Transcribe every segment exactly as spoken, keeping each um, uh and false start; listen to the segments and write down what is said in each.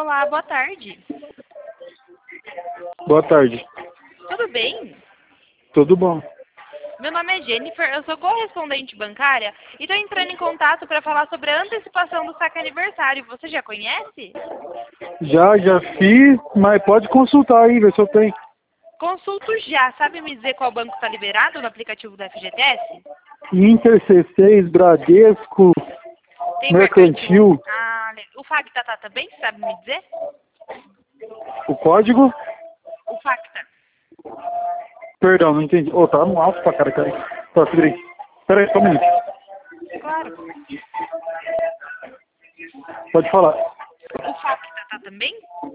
Olá, boa tarde. Boa tarde. Tudo bem? Tudo bom? Meu nome é Jennifer, eu sou correspondente bancária e estou entrando em contato para falar sobre a antecipação do saque aniversário. Você já conhece? Já, já fiz, mas pode consultar aí, ver se eu tenho. Consulto já. Sabe me dizer qual banco está liberado no aplicativo do F G T S? Inter C seis, Bradesco, Tem Mercantil. Ah, le- o Facta tá também? Sabe me dizer? O código? O Facta. Perdão, não entendi. Ô, tá no alto pra cara, cara. Tá, segura aí. Pera aí, só um minuto. Claro. Pode falar. O Facta tá também?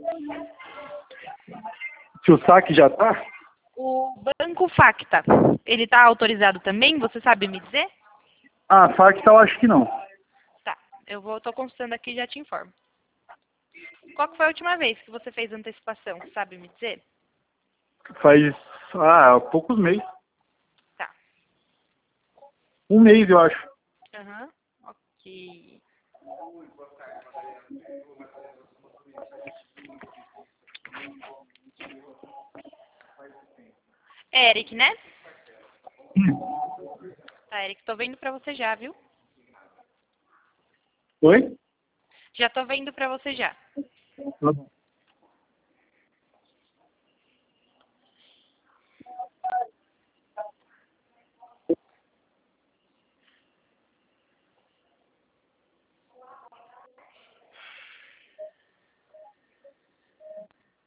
Se o saque já tá? O Banco Facta, ele tá autorizado também? Você sabe me dizer? Ah, saque tá, eu acho que não. Tá, eu vou, tô consultando aqui e já te informo. Qual que foi a última vez que você fez antecipação? Sabe me dizer? Faz, ah, poucos meses. Tá. Um mês, eu acho. Aham. Ok. É Eric, né? Tá, Eric, tô vendo pra você já, viu? Oi? Já tô vendo pra você já. Tá bom.